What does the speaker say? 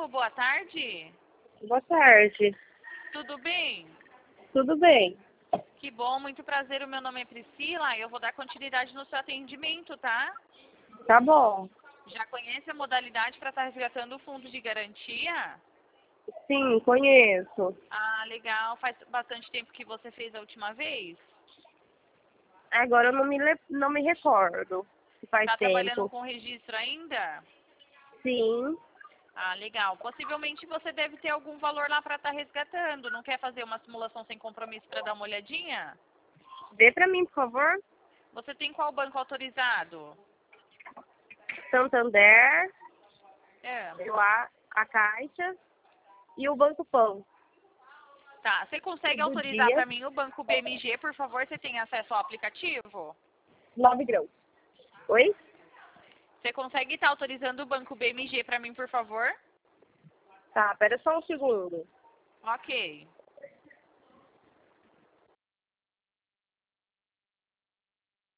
Lu, boa tarde. Boa tarde. Tudo bem? Tudo bem? Que bom, muito prazer. O meu nome é Priscila e eu vou dar continuidade no seu atendimento, tá? Tá bom. Já conhece a modalidade para estar resgatando o fundo de garantia? Sim, conheço. Ah, legal. Faz bastante tempo que você fez a última vez? Agora eu não me recordo se faz Está trabalhando tempo. com registro ainda? Sim. Ah, legal. Possivelmente você deve ter algum valor lá para estar resgatando. Não quer fazer uma simulação sem compromisso para dar uma olhadinha? Dê pra mim, por favor. Você tem qual banco autorizado? Santander, É. a Caixa e o Banco Pão. Tá, você consegue Do autorizar dia, para mim o banco BMG, por favor? Você tem acesso ao aplicativo? 9 grãos. Oi? Você consegue estar autorizando o banco BMG para mim, por favor? Tá, pera só um segundo. Ok.